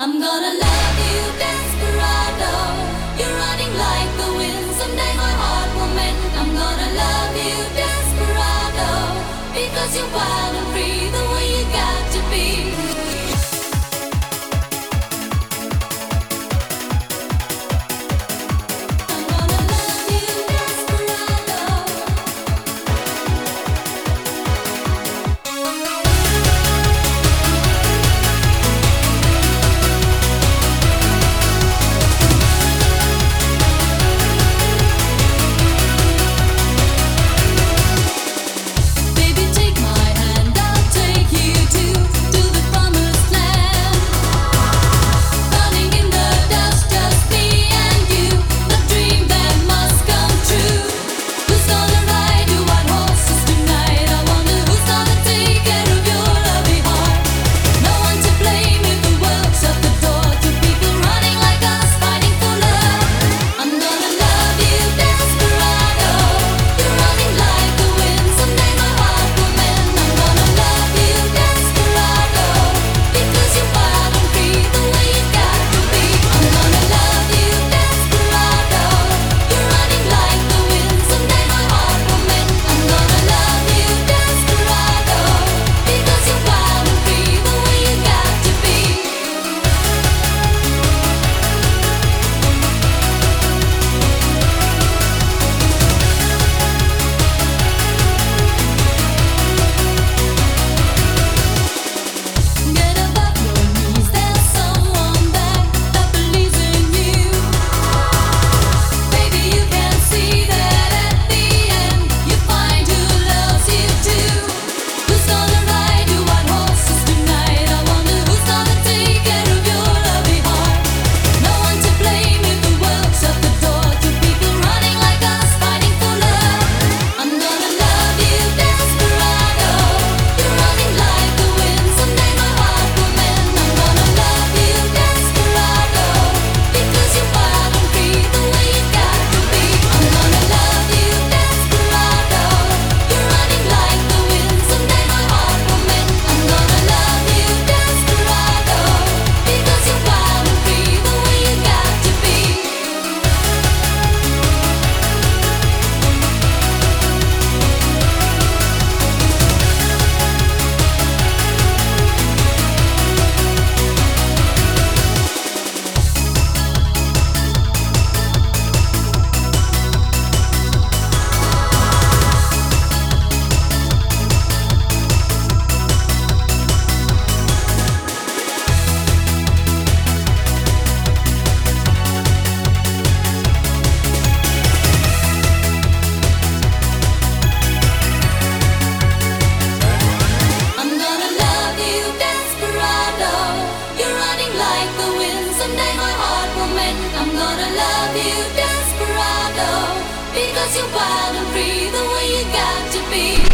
I'm gonna love you, desperado. You're running like the wind. Someday my heart will mend. I'm gonna love you, desperado, because you're wild and free, the way you got to be. I'm gonna love you, desperado. Baby, take my hand, I'll take you to the promised land. Running in the dust, just me and you, the dream that must come true. Who's gonna ride your white horses tonight? I wonder who's gonna take care of your lovely heart. No one to blame if the world shut the door to people running like us, fighting for love. I'm gonna love you, desperado. You're running like the wind. Someday my heart will mend. I'm gonna love you, desperado, because you're wild and free, the way you got to be. I'm gonna love you, desperado. You're running like the wind. Someday my heart will mend. I'm gonna love you, desperado, because you're wild and free, the way you got to be. Get above your knees, there's someone there that believes in you. Baby, you can see that at the end you find who loves you too. Who's gonna ride your white horses tonight? I wonder who's gonna take care of your lovely heart. No one to blame if the world shut the door to people running like us, fighting for love. I'm gonna love you, desperado. You're running like the wind. Someday my heart will mend. I'm gonna love you, desperado, because you're wild and free, the way you got to be. I'm gonna love you, desperado. You're running like the wind. Someday my heart will mend. I'm gonna love you, desperado, because you're wild and free, the way you got to be. I'm gonna love you, desperado. You're running like the wind. Someday my heart will mend. I'm gonna love you, desperado, because you're wild and free, the way you got to be.